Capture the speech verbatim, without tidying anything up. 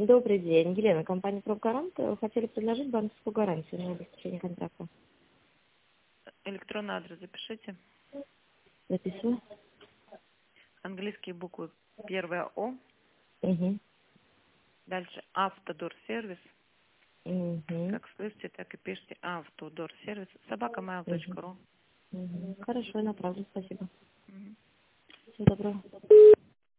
Добрый день. Елена, компания «Пробгарант». Хотели предложить банковскую гарантию на обеспечение контракта. Электронный адрес запишите. Записываю. Английские буквы. Первое О. Угу. Дальше автодорсервис. Угу. Как слышите, так и пишите автодорсервис. собака mail точка ру. Угу. Хорошо, я направлю. Спасибо. Мгм. Всего доброго.